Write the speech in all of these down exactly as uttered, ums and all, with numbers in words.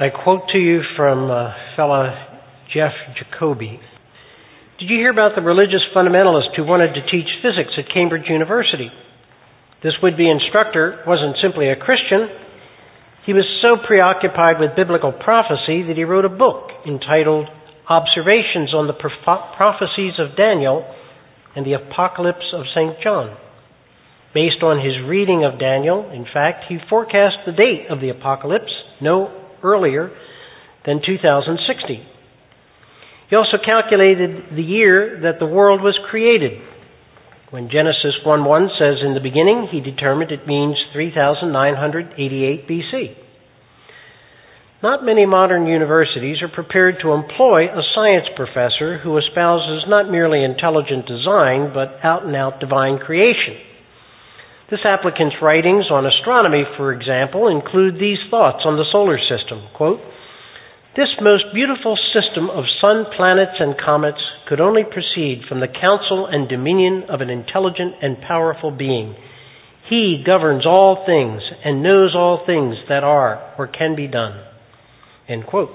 I quote to you from uh, fellow Jeff Jacoby. Did you hear about the religious fundamentalist who wanted to teach physics at Cambridge University? This would-be instructor wasn't simply a Christian. He was so preoccupied with biblical prophecy that he wrote a book entitled Observations on the Prophecies of Daniel and the Apocalypse of Saint John. Based on his reading of Daniel, in fact, he forecast the date of the apocalypse no earlier than two thousand sixty. He also calculated the year that the world was created. When Genesis one one says in the beginning, he determined it means three thousand nine hundred eighty-eight B C. Not many modern universities are prepared to employ a science professor who espouses not merely intelligent design, but out-and-out divine creation. This applicant's writings on astronomy, for example, include these thoughts on the solar system. Quote, "This most beautiful system of sun, planets, and comets could only proceed from the counsel and dominion of an intelligent and powerful being. He governs all things and knows all things that are or can be done." End quote.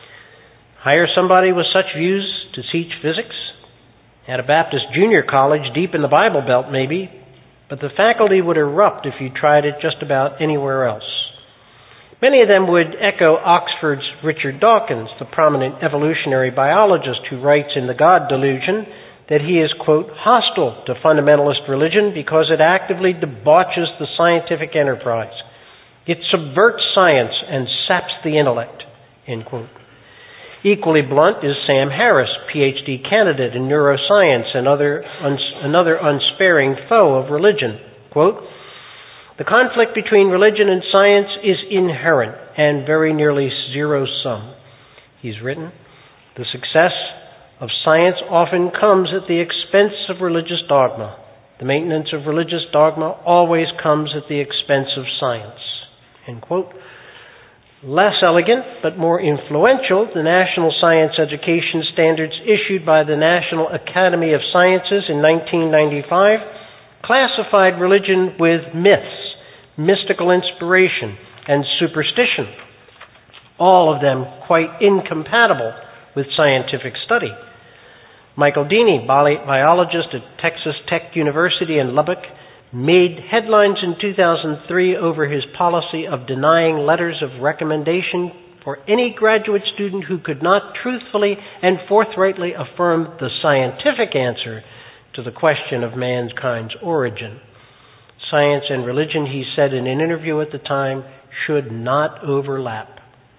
Hire somebody with such views to teach physics? At a Baptist junior college deep in the Bible Belt, maybe, but the faculty would erupt if you tried it just about anywhere else. Many of them would echo Oxford's Richard Dawkins, the prominent evolutionary biologist who writes in The God Delusion that he is, quote, hostile to fundamentalist religion because it actively debauches the scientific enterprise. It subverts science and saps the intellect, end quote. Equally blunt is Sam Harris, P H D candidate in neuroscience and other uns- another unsparing foe of religion. Quote, "The conflict between religion and science is inherent and very nearly zero-sum." He's written, "The success of science often comes at the expense of religious dogma. The maintenance of religious dogma always comes at the expense of science." End quote. Less elegant, but more influential, the National Science Education Standards issued by the National Academy of Sciences in nineteen ninety-five classified religion with myths, mystical inspiration, and superstition, all of them quite incompatible with scientific study. Michael Deeney, biologist at Texas Tech University in Lubbock, made headlines in two thousand three over his policy of denying letters of recommendation for any graduate student who could not truthfully and forthrightly affirm the scientific answer to the question of mankind's origin. Science and religion, he said in an interview at the time, should not overlap.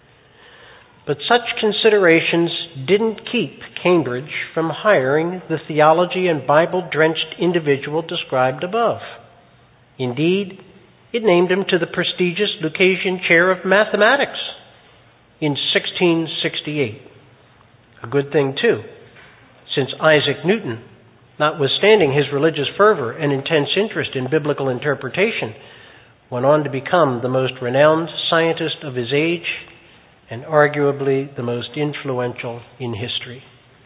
But such considerations didn't keep Cambridge from hiring the theology and Bible-drenched individual described above. Indeed, it named him to the prestigious Lucasian Chair of Mathematics in sixteen sixty-eight. A good thing, too, since Isaac Newton, notwithstanding his religious fervor and intense interest in biblical interpretation, went on to become the most renowned scientist of his age and arguably the most influential in history.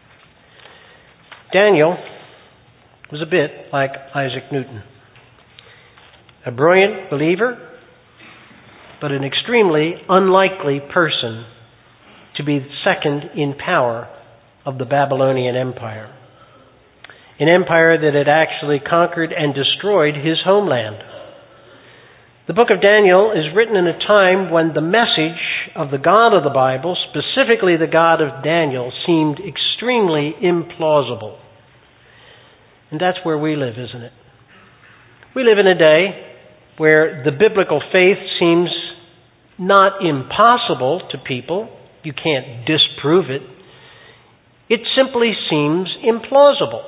Daniel was a bit like Isaac Newton. A brilliant believer, but an extremely unlikely person to be second in power of the Babylonian Empire. An empire that had actually conquered and destroyed his homeland. The book of Daniel is written in a time when the message of the God of the Bible, specifically the God of Daniel, seemed extremely implausible. And that's where we live, isn't it? We live in a day where the biblical faith seems not impossible to people. You can't disprove it. It simply seems implausible.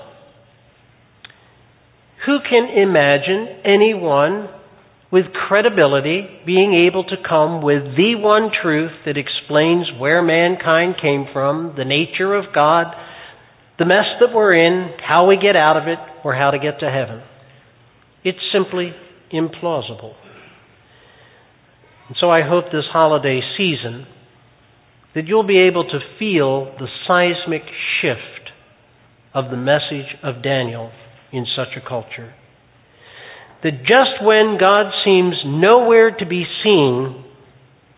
Who can imagine anyone with credibility being able to come with the one truth that explains where mankind came from, the nature of God, the mess that we're in, how we get out of it, or how to get to heaven? It's simply implausible. And so I hope this holiday season that you'll be able to feel the seismic shift of the message of Daniel in such a culture. That just when God seems nowhere to be seen,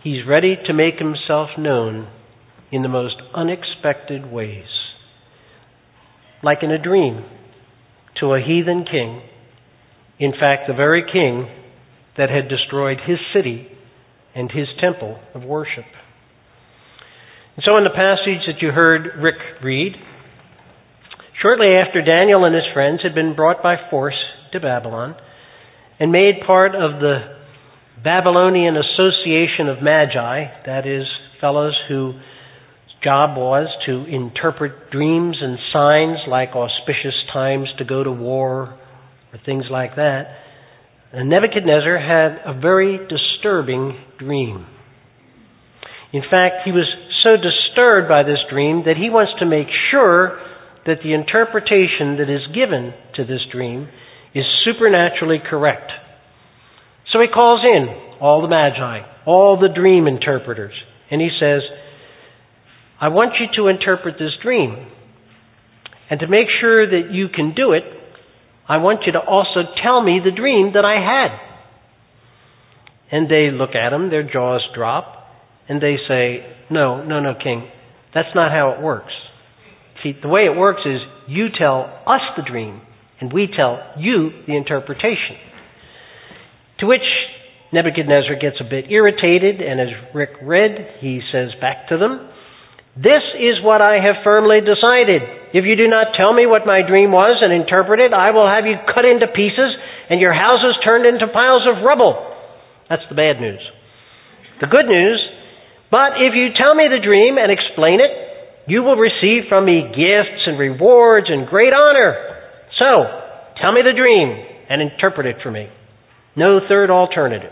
he's ready to make himself known in the most unexpected ways. Like in a dream, to a heathen king, in fact, the very king that had destroyed his city and his temple of worship. And so in the passage that you heard Rick read, shortly after Daniel and his friends had been brought by force to Babylon and made part of the Babylonian Association of Magi, that is, fellows whose job was to interpret dreams and signs like auspicious times to go to war or things like that, and Nebuchadnezzar had a very disturbing dream. In fact, he was so disturbed by this dream that he wants to make sure that the interpretation that is given to this dream is supernaturally correct. So he calls in all the magi, all the dream interpreters, and he says, I want you to interpret this dream. And to make sure that you can do it, I want you to also tell me the dream that I had. And they look at him, their jaws drop, and they say, no, no, no, King, that's not how it works. See, the way it works is you tell us the dream, and we tell you the interpretation. To which Nebuchadnezzar gets a bit irritated, and as Rick read, he says back to them, this is what I have firmly decided. If you do not tell me what my dream was and interpret it, I will have you cut into pieces and your houses turned into piles of rubble. That's the bad news. The good news, but if you tell me the dream and explain it, you will receive from me gifts and rewards and great honor. So, tell me the dream and interpret it for me. No third alternative.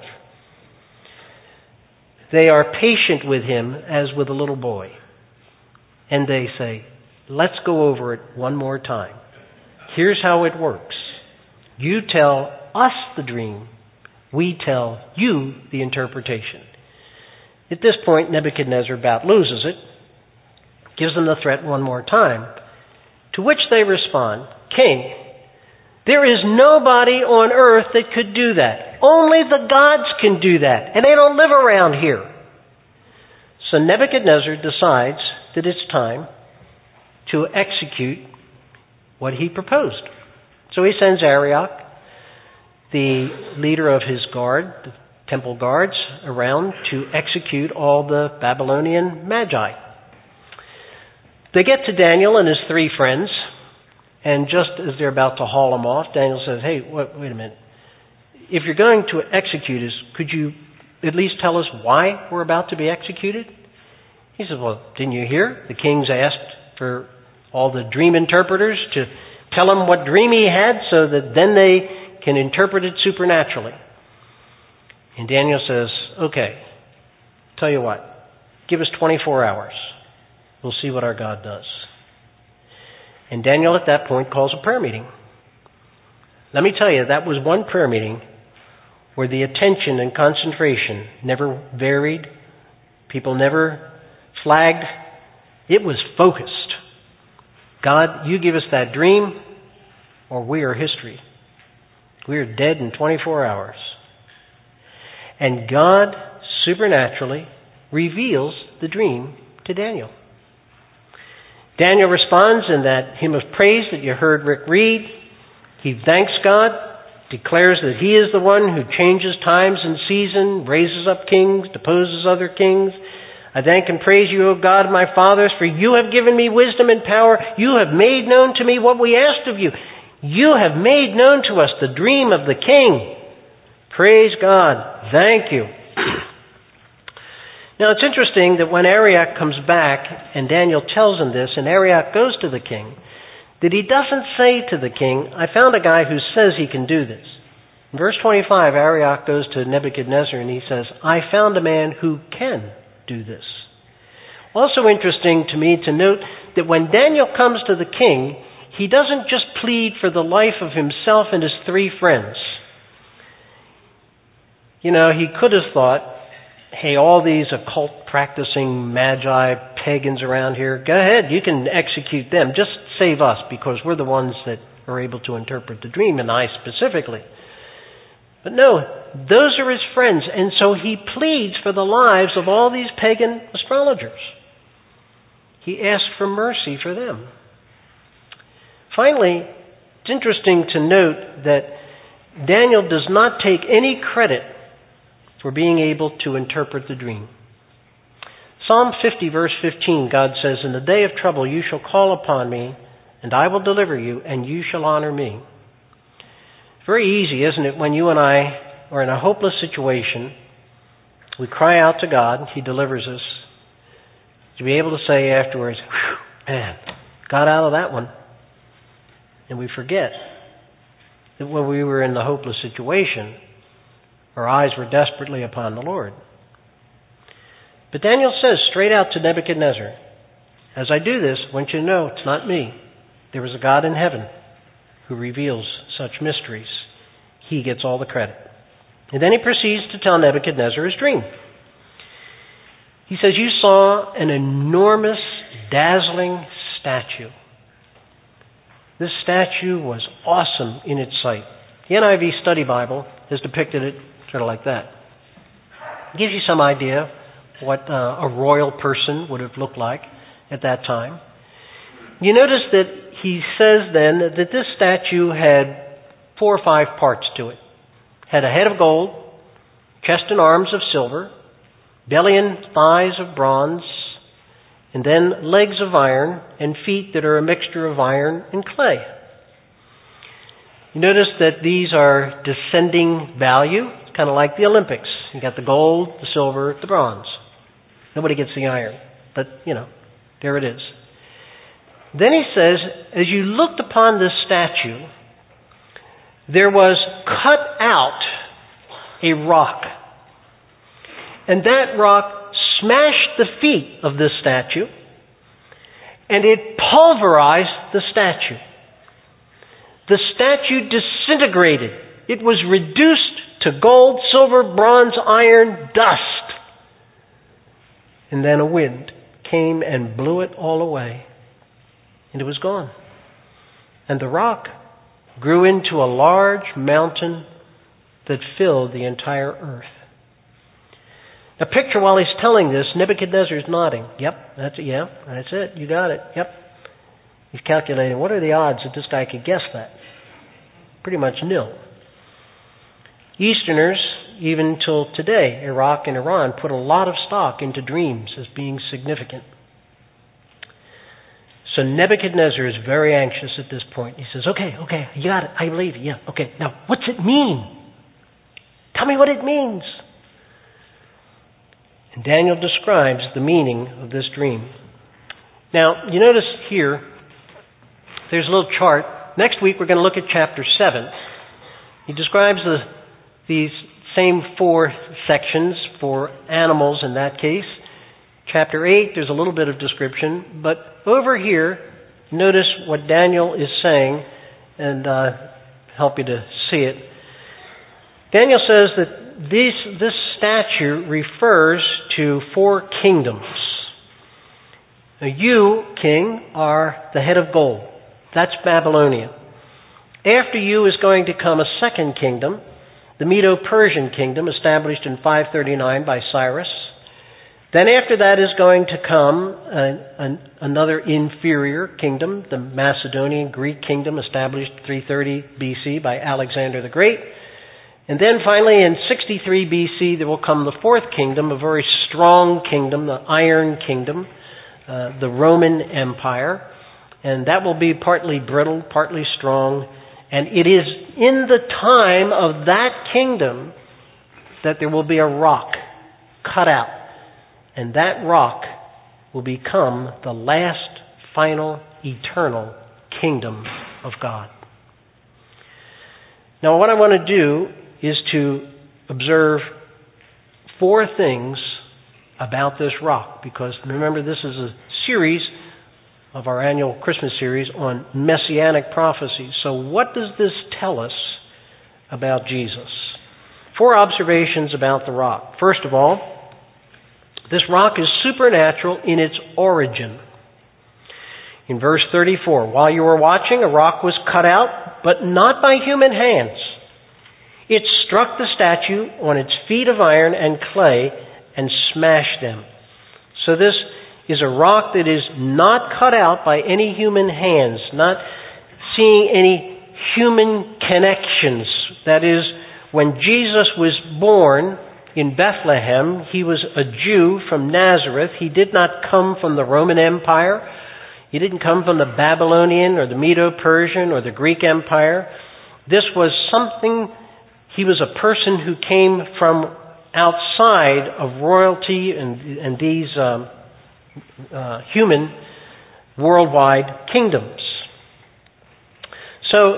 They are patient with him as with a little boy. And they say, let's go over it one more time. Here's how it works. You tell us the dream. We tell you the interpretation. At this point, Nebuchadnezzar about loses it, gives them the threat one more time, to which they respond, King, there is nobody on earth that could do that. Only the gods can do that, and they don't live around here. So Nebuchadnezzar decides that it's time to execute what he proposed. So he sends Arioch, the leader of his guard, the temple guards, around to execute all the Babylonian magi. They get to Daniel and his three friends, and just as they're about to haul them off, Daniel says, hey, wait, wait a minute. If you're going to execute us, could you at least tell us why we're about to be executed? He says, well, didn't you hear? The king's asked for all the dream interpreters to tell him what dream he had so that then they can interpret it supernaturally. And Daniel says, okay, tell you what, give us twenty-four hours. We'll see what our God does. And Daniel at that point calls a prayer meeting. Let me tell you, that was one prayer meeting where the attention and concentration never varied. People never flagged. It was focused. God, you give us that dream or we are history. We are dead in twenty-four hours. And God supernaturally reveals the dream to Daniel. Daniel responds in that hymn of praise that you heard Rick read. He thanks God, declares that he is the one who changes times and seasons, raises up kings, deposes other kings. I thank and praise you, O God, my fathers, for you have given me wisdom and power. You have made known to me what we asked of you. You have made known to us the dream of the king. Praise God. Thank you. Now, it's interesting that when Arioch comes back and Daniel tells him this, and Arioch goes to the king, that he doesn't say to the king, I found a guy who says he can do this. In verse twenty-five, Arioch goes to Nebuchadnezzar and he says, I found a man who can do this. Also interesting to me to note that when Daniel comes to the king, he doesn't just plead for the life of himself and his three friends. You know, he could have thought, hey, all these occult practicing magi, pagans around here, go ahead, you can execute them. Just save us because we're the ones that are able to interpret the dream, and I specifically. But no, those are his friends, and so he pleads for the lives of all these pagan astrologers. He asks for mercy for them. Finally, it's interesting to note that Daniel does not take any credit for being able to interpret the dream. Psalm fifty, verse fifteen, God says, "In the day of trouble you shall call upon me, and I will deliver you, and you shall honor me." Very easy, isn't it, when you and I are in a hopeless situation, we cry out to God, He delivers us, to be able to say afterwards, "Whew, man, got out of that one." And we forget that when we were in the hopeless situation, our eyes were desperately upon the Lord. But Daniel says straight out to Nebuchadnezzar, "As I do this, I want you to know it's not me. There is a God in heaven who reveals such mysteries. He gets all the credit." And then he proceeds to tell Nebuchadnezzar his dream. He says, "You saw an enormous, dazzling statue. This statue was awesome in its sight." The N I V Study Bible has depicted it sort of like that. It gives you some idea what uh, a royal person would have looked like at that time. You notice that he says then that this statue had four or five parts to it. Had a head of gold, chest and arms of silver, belly and thighs of bronze, and then legs of iron and feet that are a mixture of iron and clay. You notice that these are descending value. It's kind of like the Olympics. You got the gold, the silver, the bronze. Nobody gets the iron, but, you know, there it is. Then he says, as you looked upon this statue, there was cut out a rock. And that rock smashed the feet of this statue, and it pulverized the statue. The statue disintegrated. It was reduced to gold, silver, bronze, iron, dust. And then a wind came and blew it all away. And it was gone. And the rock grew into a large mountain that filled the entire earth. Now picture while he's telling this, Nebuchadnezzar's nodding. Yep, that's it. Yeah, that's it. You got it. Yep. He's calculating, what are the odds that this guy could guess that? Pretty much nil. Easterners, even till today, Iraq and Iran, put a lot of stock into dreams as being significant. So Nebuchadnezzar is very anxious at this point. He says, okay, okay, you got it. I believe you. Yeah, okay. Now, what's it mean? Tell me what it means. And Daniel describes the meaning of this dream. Now, you notice here, there's a little chart. Next week, we're going to look at chapter seven. He describes the, these same four sections for animals in that case. Chapter eight, there's a little bit of description. But over here, notice what Daniel is saying, and uh, help you to see it. Daniel says that this, this statue refers to four kingdoms. Now, you, king, are the head of gold. That's Babylonia. After you is going to come a second kingdom, the Medo-Persian kingdom, established in five thirty-nine by Cyrus. Then after that is going to come uh, an, another inferior kingdom, the Macedonian Greek kingdom, established three thirty B C by Alexander the Great. And then finally in sixty-three B C there will come the fourth kingdom, a very strong kingdom, the Iron Kingdom, uh, the Roman Empire. And that will be partly brittle, partly strong. And it is in the time of that kingdom that there will be a rock cut out. And that rock will become the last, final, eternal kingdom of God. Now, what I want to do is to observe four things about this rock, because remember, this is a series of our annual Christmas series on messianic prophecies. So what does this tell us about Jesus? Four observations about the rock. First of all, this rock is supernatural in its origin. In verse thirty-four, while you were watching, a rock was cut out, but not by human hands. It struck the statue on its feet of iron and clay and smashed them. So this is a rock that is not cut out by any human hands, not seeing any human connections. That is, when Jesus was born in Bethlehem, he was a Jew from Nazareth. He did not come from the Roman Empire. He didn't come from the Babylonian or the Medo-Persian or the Greek Empire. This was something, he was a person who came from outside of royalty and, and these um, uh, human worldwide kingdoms. So,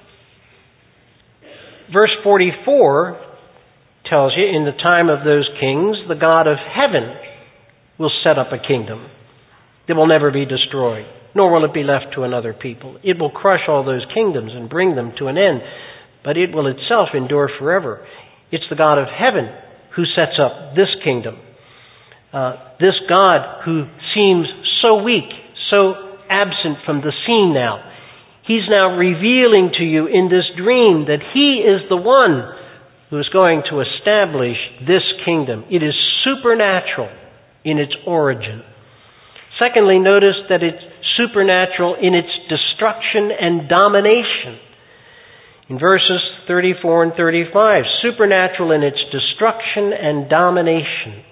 verse forty-four tells you, in the time of those kings, the God of heaven will set up a kingdom that will never be destroyed, nor will it be left to another people. It will crush all those kingdoms and bring them to an end, but it will itself endure forever. It's the God of heaven who sets up this kingdom. Uh, this God who seems so weak, so absent from the scene now. He's now revealing to you in this dream that He is the one who is going to establish this kingdom. It is supernatural in its origin. Secondly, notice that it's supernatural in its destruction and domination. In verses thirty-four and thirty-five, supernatural in its destruction and domination.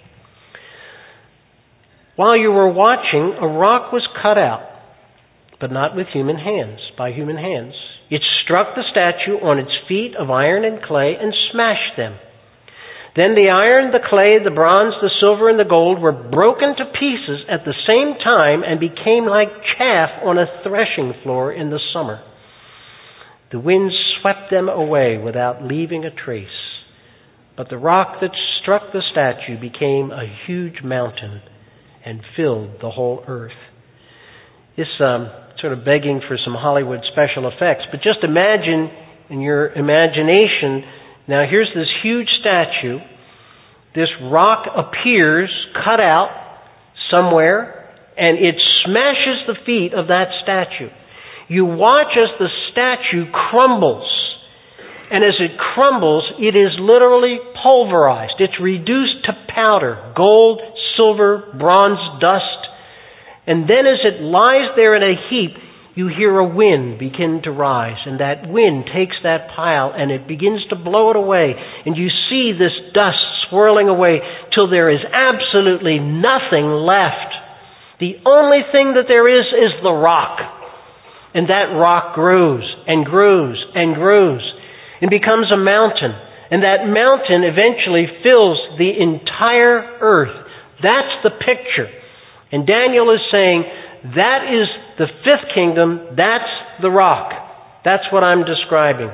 While you were watching, a rock was cut out, but not with human hands, by human hands. It struck the statue on its feet of iron and clay and smashed them. Then the iron, the clay, the bronze, the silver, and the gold were broken to pieces at the same time and became like chaff on a threshing floor in the summer. The wind swept them away without leaving a trace. But the rock that struck the statue became a huge mountain and filled the whole earth. This um, sort of begging for some Hollywood special effects, but just imagine in your imagination, now here's this huge statue. This rock appears cut out somewhere, and it smashes the feet of that statue. You watch as the statue crumbles, and as it crumbles, it is literally pulverized. It's reduced to powder, gold, silver, bronze dust. And then as it lies there in a heap, you hear a wind begin to rise, and that wind takes that pile and it begins to blow it away, and you see this dust swirling away till there is absolutely nothing left. The only thing that there is is the rock. And that rock grows and grows and grows and becomes a mountain. And that mountain eventually fills the entire earth. That's the picture. And Daniel is saying, that is the fifth kingdom, that's the rock. That's what I'm describing.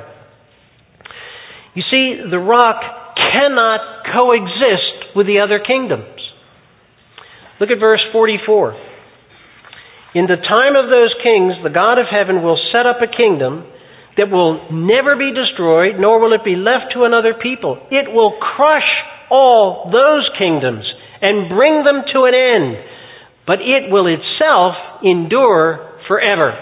You see, the rock cannot coexist with the other kingdoms. Look at verse forty-four. In the time of those kings, the God of heaven will set up a kingdom that will never be destroyed, nor will it be left to another people. It will crush all those kingdoms and bring them to an end, but it will itself endure forever.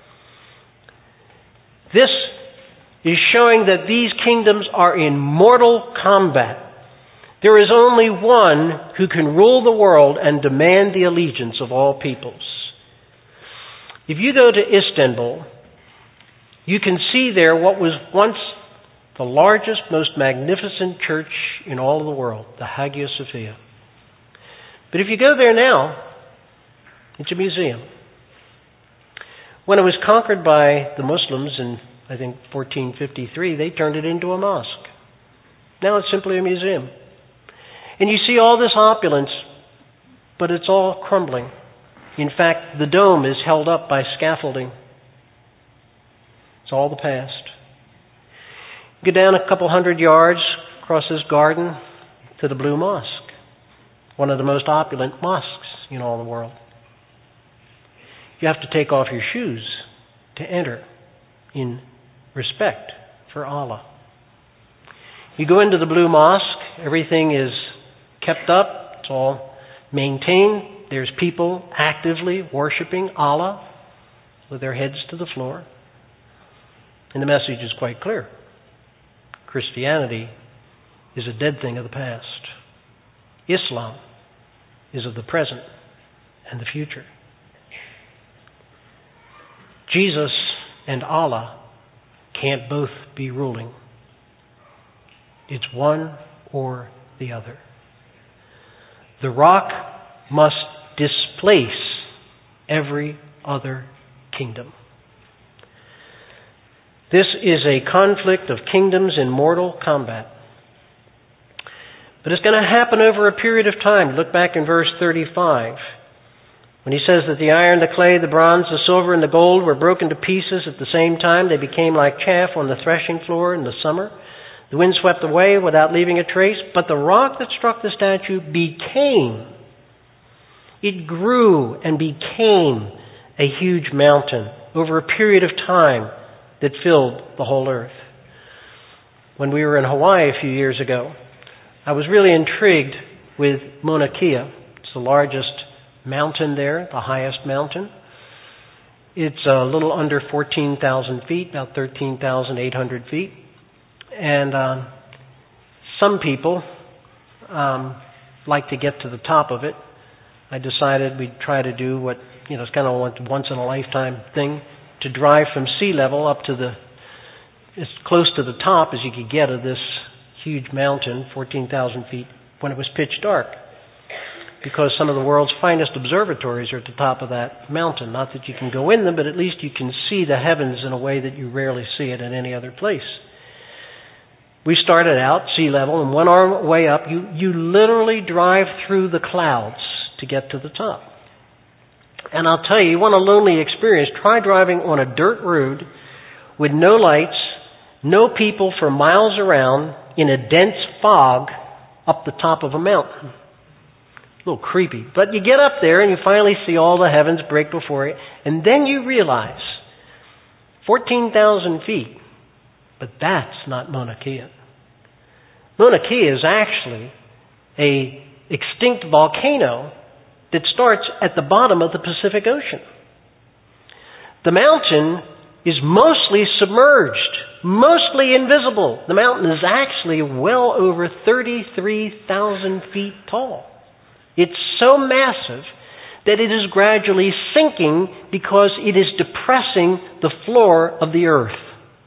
This is showing that these kingdoms are in mortal combat. There is only one who can rule the world and demand the allegiance of all peoples. If you go to Istanbul, you can see there what was once the largest, most magnificent church in all of the world, the Hagia Sophia. But if you go there now, it's a museum. When it was conquered by the Muslims in, I think, fourteen fifty-three, they turned it into a mosque. Now it's simply a museum. And you see all this opulence, but it's all crumbling. In fact, the dome is held up by scaffolding. It's all the past. Go down a couple hundred yards across this garden to the Blue Mosque, one of the most opulent mosques in all the world. You have to take off your shoes to enter in respect for Allah. You go into the Blue Mosque, everything is kept up, it's all maintained. There's people actively worshiping Allah with their heads to the floor. And the message is quite clear. Christianity is a dead thing of the past. Islam is of the present and the future. Jesus and Allah can't both be ruling. It's one or the other. The rock must displace every other kingdom. This is a conflict of kingdoms in mortal combat. But it's going to happen over a period of time. Look back in verse thirty-five. When he says that the iron, the clay, the bronze, the silver, and the gold were broken to pieces at the same time, they became like chaff on the threshing floor in the summer. The wind swept away without leaving a trace, but the rock that struck the statue became, it grew and became a huge mountain over a period of time that filled the whole earth. When we were in Hawaii a few years ago, I was really intrigued with Mauna Kea. It's the largest mountain there, the highest mountain. It's a little under fourteen thousand feet, about thirteen thousand eight hundred feet. And um, some people um, like to get to the top of it. I decided we'd try to do what, you know, it's kind of a once-in-a-lifetime thing, to drive from sea level up to the, as close to the top as you could get of this huge mountain, fourteen thousand feet, when it was pitch dark. Because some of the world's finest observatories are at the top of that mountain. Not that you can go in them, but at least you can see the heavens in a way that you rarely see it in any other place. We started out sea level and went our way up. You, you literally drive through the clouds to get to the top. And I'll tell you, you want a lonely experience, try driving on a dirt road with no lights, no people for miles around, in a dense fog up the top of a mountain. A little creepy. But you get up there and you finally see all the heavens break before you, and then you realize, fourteen thousand feet, but that's not Mauna Kea. Mauna Kea is actually a extinct volcano that starts at the bottom of the Pacific Ocean. The mountain is mostly submerged, mostly invisible. The mountain is actually well over thirty-three thousand feet tall. It's so massive that it is gradually sinking because it is depressing the floor of the earth.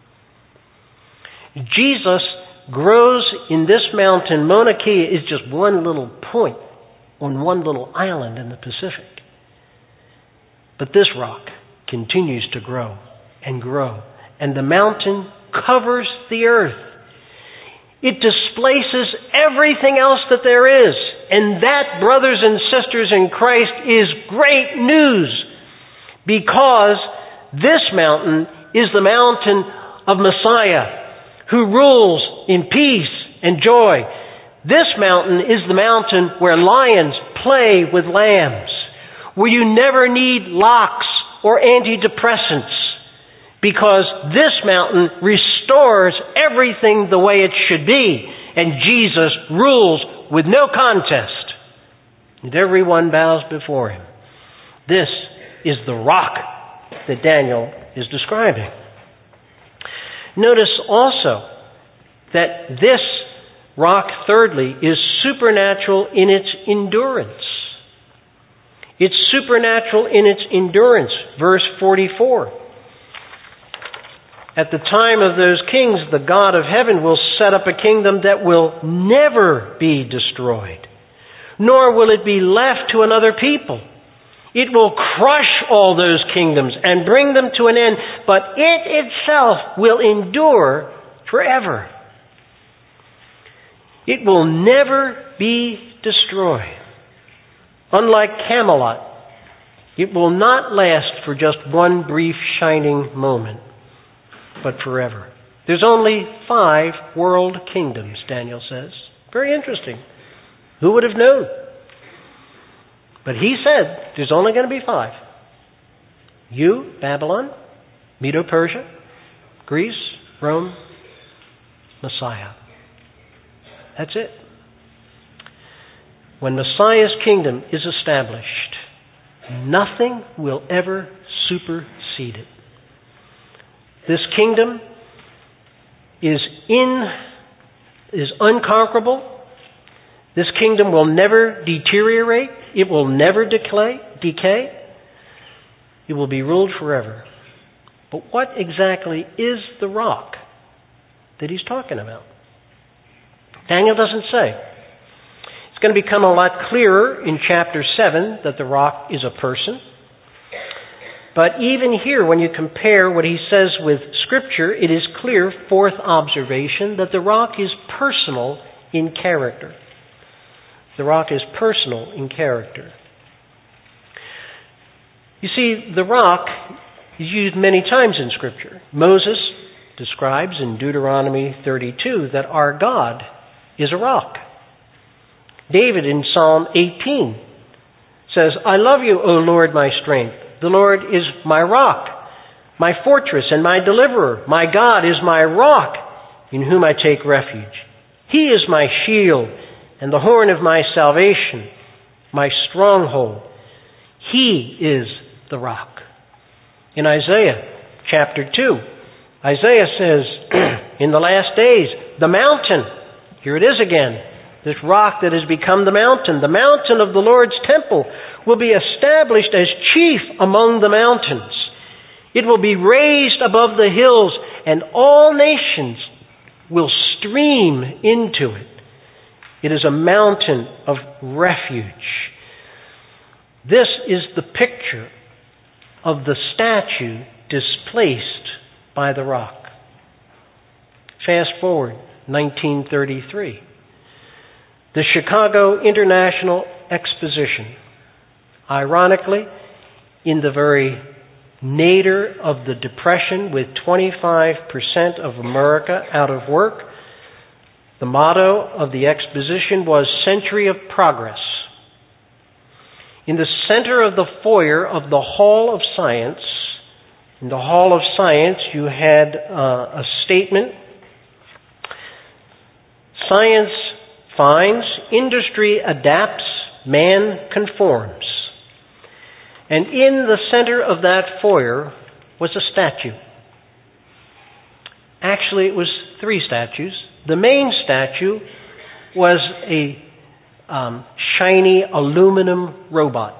Jesus grows in this mountain. Mauna Kea is just one little point on one little island in the Pacific. But this rock continues to grow and grow, and the mountain covers the earth. It displaces everything else that there is, and that, brothers and sisters in Christ, is great news, because this mountain is the mountain of Messiah, who rules in peace and joy. This mountain is the mountain where lions play with lambs, where you never need locks or antidepressants, because this mountain restores everything the way it should be, and Jesus rules with no contest, and everyone bows before him. This is the rock that Daniel is describing. Notice also that this rock, thirdly, is supernatural in its endurance. It's supernatural in its endurance. Verse forty-four. At the time of those kings, the God of heaven will set up a kingdom that will never be destroyed, nor will it be left to another people. It will crush all those kingdoms and bring them to an end, but it itself will endure forever. It will never be destroyed. Unlike Camelot, it will not last for just one brief shining moment, but forever. There's only five world kingdoms, Daniel says. Very interesting. Who would have known? But he said there's only going to be five. You, Babylon, Medo-Persia, Greece, Rome, Messiah. That's it. When Messiah's kingdom is established, nothing will ever supersede it. This kingdom is in is unconquerable. This kingdom will never deteriorate. It will never decay. decay. It will be ruled forever. But what exactly is the rock that he's talking about? Daniel doesn't say. It's going to become a lot clearer in chapter seven that the rock is a person. But even here, when you compare what he says with Scripture, it is clear, fourth observation, that the rock is personal in character. The rock is personal in character. You see, the rock is used many times in Scripture. Moses describes in Deuteronomy thirty-two that our God is a rock. David in Psalm eighteen says, I love you, O Lord, my strength. The Lord is my rock, my fortress and my deliverer. My God is my rock, in whom I take refuge. He is my shield and the horn of my salvation, my stronghold. He is the rock. In Isaiah chapter two, Isaiah says, in the last days, the mountain, here it is again, this rock that has become the mountain, the mountain of the Lord's temple, will be established as chief among the mountains. It will be raised above the hills, and all nations will stream into it. It is a mountain of refuge. This is the picture of the statue displaced by the rock. Fast forward, nineteen thirty-three. The Chicago International Exposition. Ironically, in the very nadir of the Depression, with twenty-five percent of America out of work, the motto of the exposition was Century of Progress. In the center of the foyer of the Hall of Science, in the Hall of Science, you had uh, a statement. Science finds, industry adapts, man conforms. And in the center of that foyer was a statue. Actually, it was three statues. The main statue was a um, shiny aluminum robot.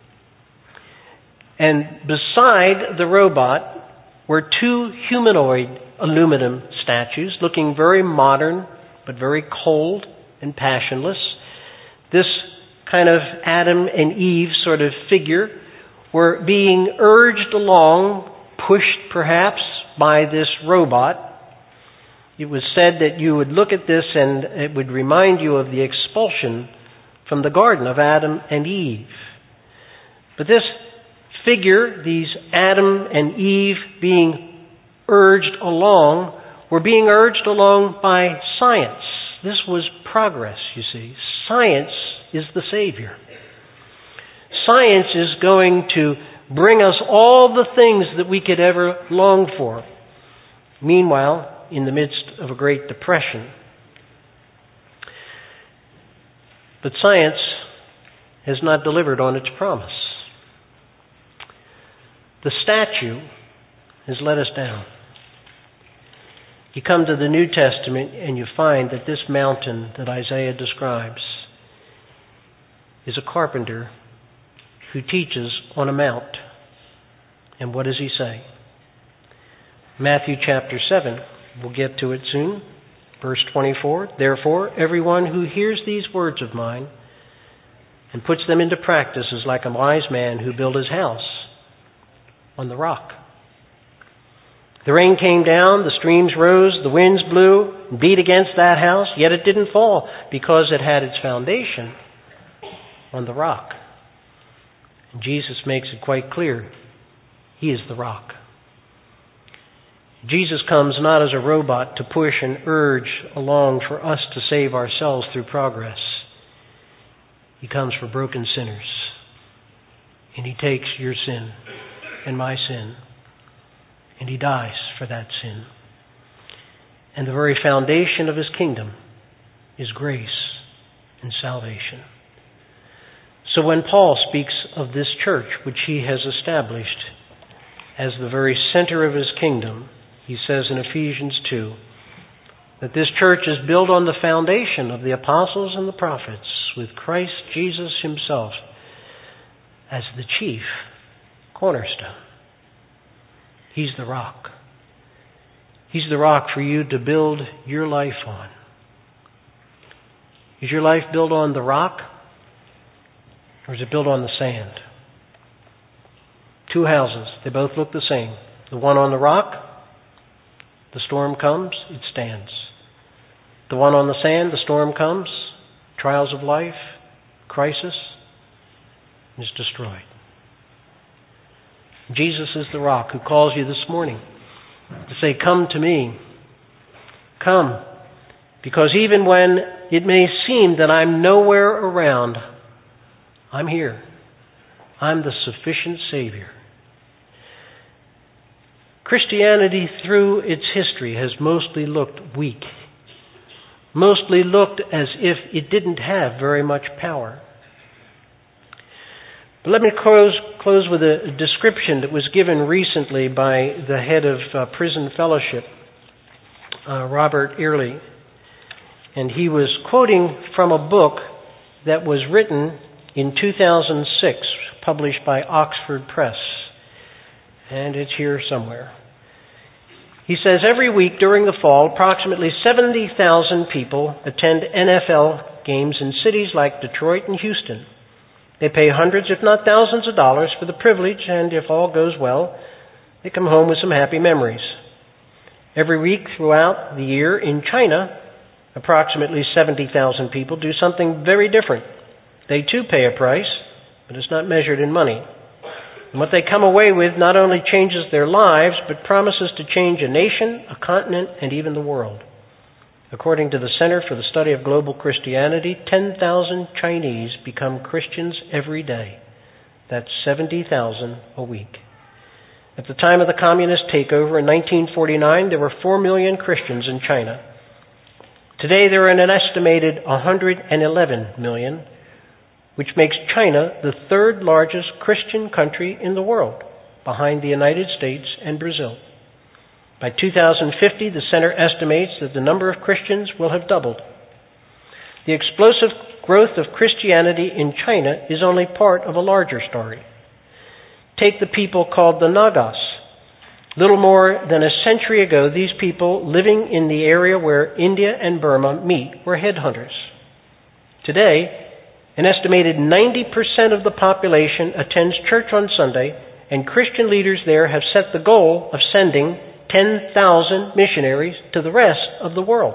And beside the robot were two humanoid aluminum statues looking very modern but very cold and passionless. This kind of Adam and Eve sort of figure were being urged along, pushed perhaps by this robot. It was said that you would look at this and it would remind you of the expulsion from the garden of Adam and Eve. But this figure, these Adam and Eve being urged along, were being urged along by science. This was progress, you see. Science is the Savior. Science is going to bring us all the things that we could ever long for. Meanwhile, in the midst of a Great Depression. But science has not delivered on its promise. The statue has let us down. You come to the New Testament and you find that this mountain that Isaiah describes is a carpenter who teaches on a mount. And what does he say? Matthew chapter seven, we'll get to it soon, verse twenty-four. Therefore, everyone who hears these words of mine and puts them into practice is like a wise man who built his house on the rock. The rain came down, the streams rose, the winds blew, and beat against that house, yet it didn't fall because it had its foundation on the rock. And Jesus makes it quite clear. He is the rock. Jesus comes not as a robot to push and urge along for us to save ourselves through progress. He comes for broken sinners. And he takes your sin and my sin. And he dies for that sin. And the very foundation of his kingdom is grace and salvation. So when Paul speaks of this church, which he has established as the very center of his kingdom, he says in Ephesians two, that this church is built on the foundation of the apostles and the prophets, with Christ Jesus himself as the chief cornerstone. He's the rock. He's the rock for you to build your life on. Is your life built on the rock, or is it built on the sand? Two houses, they both look the same. The one on the rock, the storm comes, it stands. The one on the sand, the storm comes, trials of life, crisis, is destroyed. Jesus is the rock who calls you this morning to say, come to me. Come. Because even when it may seem that I'm nowhere around, I'm here. I'm the sufficient Savior. Christianity through its history has mostly looked weak. Mostly looked as if it didn't have very much power. But let me close, close with a description that was given recently by the head of uh, Prison Fellowship, uh, Robert Earley. And he was quoting from a book that was written in two thousand six, published by Oxford Press. And it's here somewhere. He says, every week during the fall, approximately seventy thousand people attend N F L games in cities like Detroit and Houston. They pay hundreds, if not thousands of dollars for the privilege, and if all goes well, they come home with some happy memories. Every week throughout the year in China, approximately seventy thousand people do something very different. They too pay a price, but it's not measured in money. And what they come away with not only changes their lives, but promises to change a nation, a continent, and even the world. According to the Center for the Study of Global Christianity, ten thousand Chinese become Christians every day. That's seventy thousand a week. At the time of the communist takeover in nineteen forty-nine, there were four million Christians in China. Today there are an estimated one hundred eleven million, which makes China the third largest Christian country in the world, behind the United States and Brazil. By two thousand fifty, the center estimates that the number of Christians will have doubled. The explosive growth of Christianity in China is only part of a larger story. Take the people called the Nagas. Little more than a century ago, these people living in the area where India and Burma meet were headhunters. Today, an estimated ninety percent of the population attends church on Sunday, and Christian leaders there have set the goal of sending ten thousand missionaries to the rest of the world.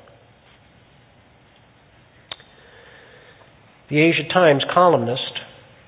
The Asia Times columnist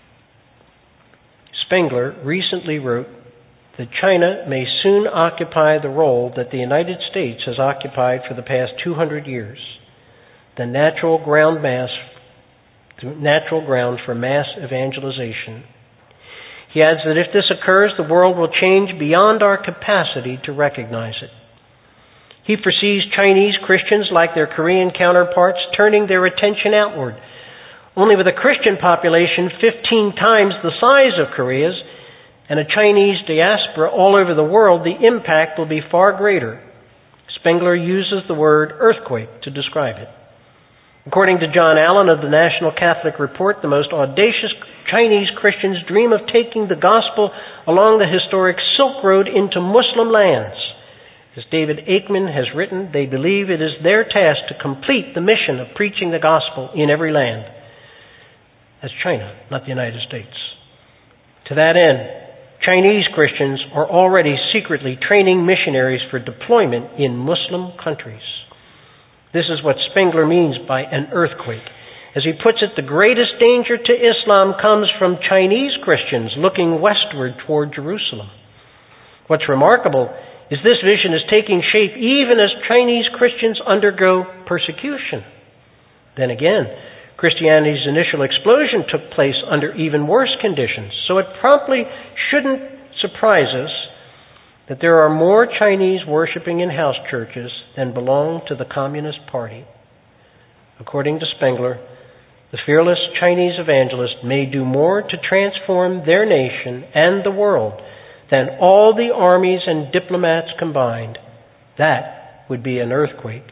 Spengler recently wrote that China may soon occupy the role that the United States has occupied for the past two hundred years, the natural ground mass natural ground for mass evangelization. He adds that if this occurs, the world will change beyond our capacity to recognize it. He foresees Chinese Christians, like their Korean counterparts, turning their attention outward. Only with a Christian population fifteen times the size of Korea's and a Chinese diaspora all over the world, the impact will be far greater. Spengler uses the word earthquake to describe it. According to John Allen of the National Catholic Report, the most audacious Chinese Christians dream of taking the gospel along the historic Silk Road into Muslim lands. As David Aikman has written, they believe it is their task to complete the mission of preaching the gospel in every land. That's China, not the United States. To that end, Chinese Christians are already secretly training missionaries for deployment in Muslim countries. This is what Spengler means by an earthquake. As he puts it, the greatest danger to Islam comes from Chinese Christians looking westward toward Jerusalem. What's remarkable is this vision is taking shape even as Chinese Christians undergo persecution. Then again, Christianity's initial explosion took place under even worse conditions, so it promptly shouldn't surprise us that there are more Chinese worshiping in house churches than belong to the Communist Party. According to Spengler, the fearless Chinese evangelist may do more to transform their nation and the world than all the armies and diplomats combined. That would be an earthquake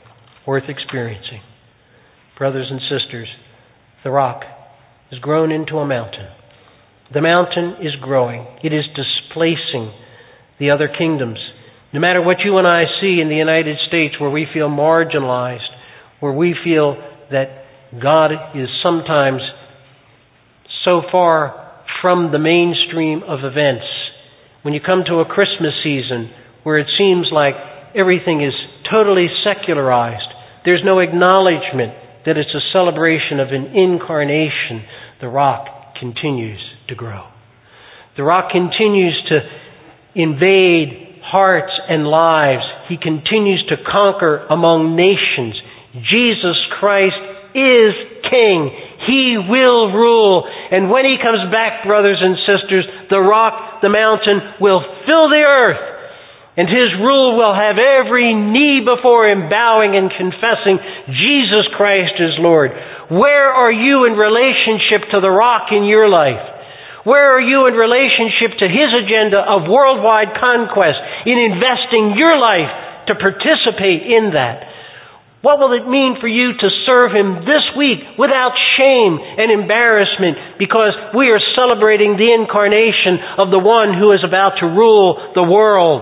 worth experiencing. Brothers and sisters, the rock has grown into a mountain. The mountain is growing. It is displacing the other kingdoms. No matter what you and I see in the United States, where we feel marginalized, where we feel that God is sometimes so far from the mainstream of events, when you come to a Christmas season where it seems like everything is totally secularized, there's no acknowledgement that it's a celebration of an incarnation, the rock continues to grow. The rock continues to invade hearts and lives. He continues to conquer among nations. Jesus Christ is King. He will rule. And when He comes back, brothers and sisters, the rock, the mountain, will fill the earth. And His rule will have every knee before Him bowing and confessing Jesus Christ is Lord. Where are you in relationship to the rock in your life? Where are you in relationship to His agenda of worldwide conquest, in investing your life to participate in that? What will it mean for you to serve Him this week without shame and embarrassment, because we are celebrating the incarnation of the one who is about to rule the world?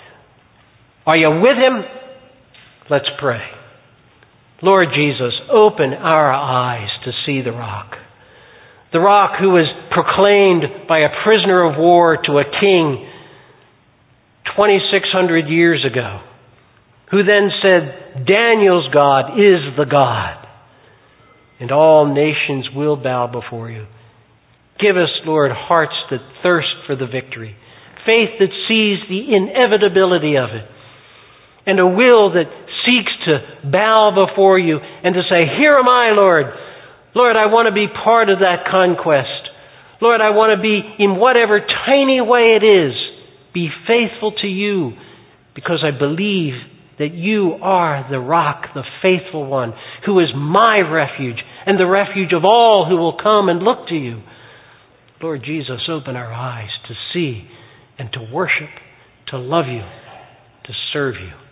Are you with Him? Let's pray. Lord Jesus, open our eyes to see the rock. The rock who was proclaimed by a prisoner of war to a king twenty-six hundred years ago, who then said, Daniel's God is the God, and all nations will bow before you. Give us, Lord, hearts that thirst for the victory, faith that sees the inevitability of it, and a will that seeks to bow before you and to say, here am I, Lord. Lord, I want to be part of that conquest. Lord, I want to be, in whatever tiny way it is, be faithful to you, because I believe that you are the rock, the faithful one, who is my refuge and the refuge of all who will come and look to you. Lord Jesus, open our eyes to see and to worship, to love you, to serve you.